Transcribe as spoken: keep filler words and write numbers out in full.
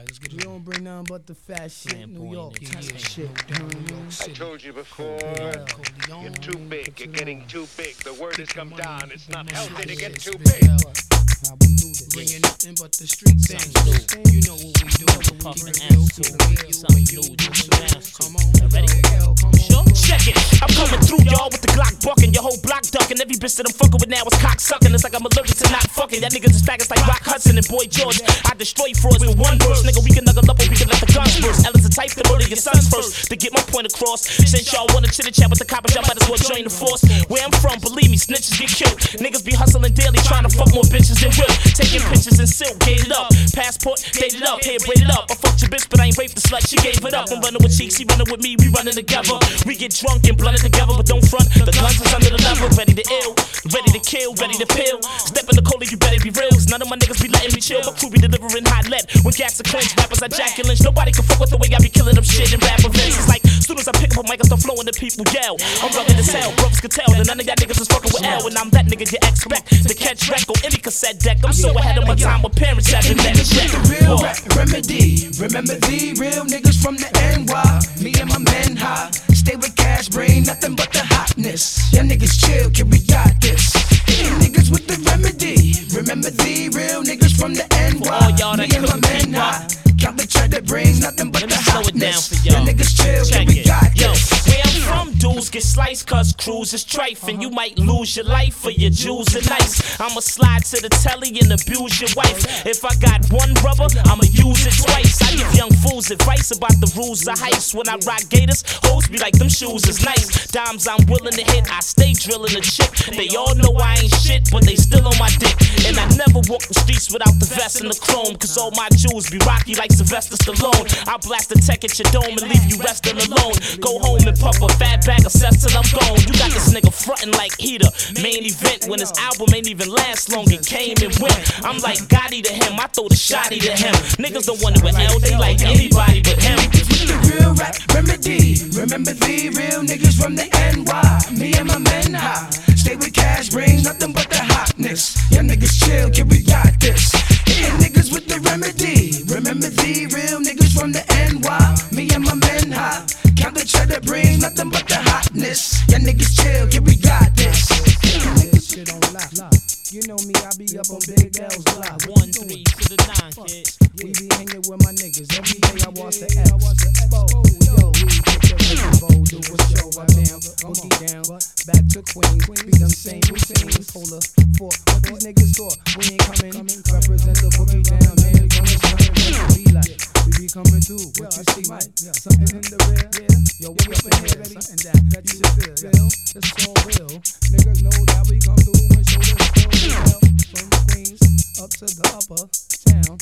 Alright, let's get it. We don't bring nothing but the fat shit. New York, yeah, yeah. shit. I told you before, you're too big. You're getting too big. The word has come down. It's not healthy to get too big. Bringing nothing but the street things. You know what we do. Puffin' attitude, something new, just bounce to. Y'all ready? Sure? Check it. I'm coming through, y'all, with the Glock bucking. Your whole block ducking. Every bitch that I'm fucking with now is cock sucking. It's like I'm allergic to not fucking. That niggas is faggots like Rock Hudson and Boy George. I destroy frauds with one verse. Nigga, we can knuckle up or we can let the guns burst. Ella's the type to murder your sons first. To get my point across. Since y'all wanna chit chat with the coppers, y'all might as well join the force. Where I'm from, believe me, snitches get killed. Niggas be hustling daily, trying to fuck more bitches than real. Taking pictures in silk, gave it up. Passport, dated up, hair braided up. I fucked your bitch, but I ain't raped the slut, she gave it up. I'm running with cheeks, she running with me, we running together. We get drunk and blunted together, but don't front. The guns is under the level, ready to ill, ready to kill, ready to pill. Step in the cold, you better be real, cause none of my niggas be letting me chill. But crew be delivering hot lead. When gas are clenched, rappers are Jack and Lynch. Nobody can fuck with the way I be killing them shit in rap events. It's like, as soon as I pick up a mic, I start flowing, the people yell. I'm rugged as hell, brothers can tell that none of y'all niggas is fucking with L. And I'm that nigga you expect to catch wreck on any cassette deck. I'm so ahead of my time with parents having that check. The real rap remedy. Remember the real niggas from the N Y. Me and my men high. Stay with cash, bring nothing but the hotness. Y'all niggas chill, can we got this? You niggas with the remedy. Remember the real niggas from the N Y. All y'all that Me and my couldn't men keep high. Count the cheddar, brings nothing but Let the me slow it down hotness. for y'all. Y'all niggas chill, Check can we it. got Yo, this? where I'm from, dudes get sliced cause crews is trifing. You might lose your life for your jewels and nice. I'ma slide to the telly and abuse your wife. If I got one brother, I'ma use it twice. I give young fools advice about the rules of heist. When I rock gators, hoes be like them shoes is nice. Dimes I'm willing to hit, I stay drilling a chick. They all know I ain't shit, but they still on my dick. And I never walk the streets without the vest and the chrome, cause all my jewels be rocky like Sylvester Stallone. I'll blast the tech at your dome and leave you resting alone. Go home and puff a fat bag of cess till I'm gone. You got this nigga frontin' like heater. Main event when his album ain't even last long. It came and went. I'm like Gotti to him, I throw the shotty to him. Niggas don't want it with L, they like anybody but him. With the real rap remedy. Remember the real niggas from the N Y. Me and my men high. Stay with cash, bring nothing but the hotness. Y'all niggas chill, can we got this? Yeah, niggas with the remedy. Remember the real niggas from the N Y. Me and my men high. Count the cheddar, bring nothing but the hotness. Y'all niggas chill, can we got this? Shit on lock. You know me, I be up on Big L's block. One, three to the nine, kid. We be hanging with my niggas. Every day I watch the expo. Yo, we take the rainbow, do a show. I down, boogie down, back to Queens. Be them same routines. Hold up, for what these niggas thought. We ain't coming. Represent the boogie down, man. Gonna something be like. We be coming through. What you see, Mike? Something in the rear. Yo, we up in here, ready? And that, that you feel. It's all real. Niggas know that we come through and show this real. From Queens up to the upper town.